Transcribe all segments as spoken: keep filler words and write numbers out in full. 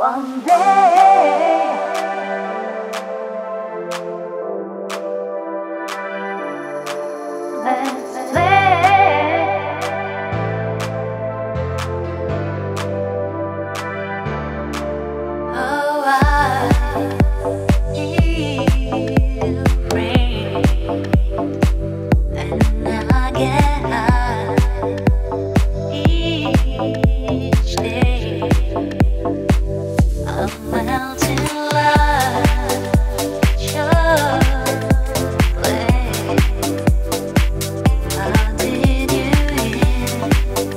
one day. Let's play. Oh, I feel free, and I get high each day. I'm melting like chocolate. How did you feel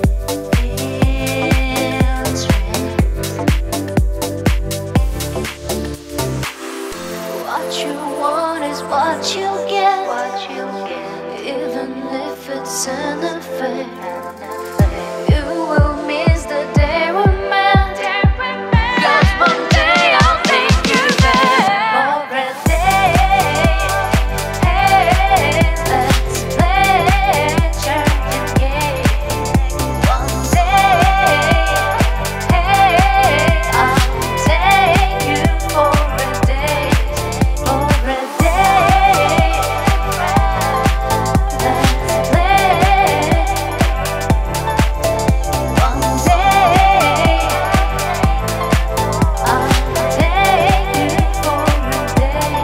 strange? What you want is what you get. What you get, even if it's an affair. You will miss the day we met. 'Cause one day I'll take you there. For a day, hey, let's play chicken game. One day, hey, I'll take you for a day. For a day, let's play. One day, I'll take you for a day.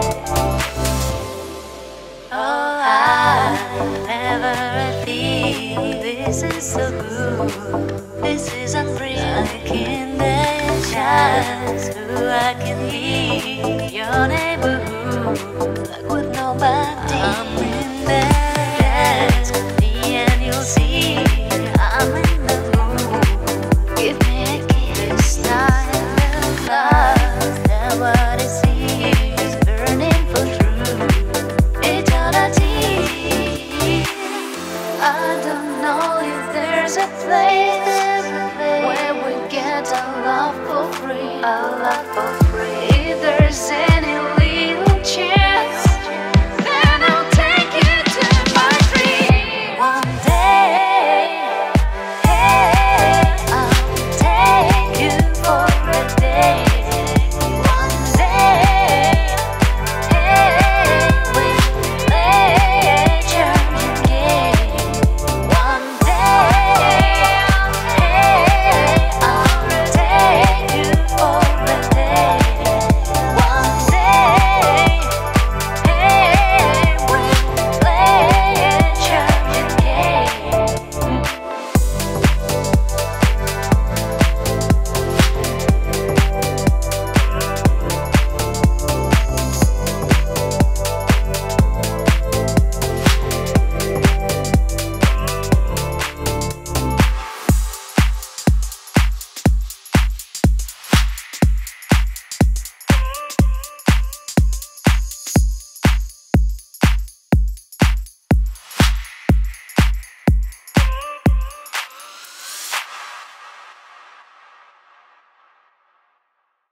Oh, I never feel this is so good. This is unreal. Like in the chance who I can be your neighborhood, like with nobody. I'm in the dance with me and you'll see I'm in the mood. Give me a kiss. This time of love, that what I see is burning for true eternity. I don't know if there's a place where we get our love for free. Our love for free.